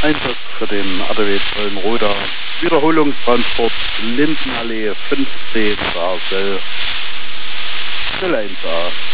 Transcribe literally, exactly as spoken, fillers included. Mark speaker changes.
Speaker 1: Einsatz für den A D W Zollenroda. Wiederholungstransport Lindenallee fünfzehn Basel null eins A.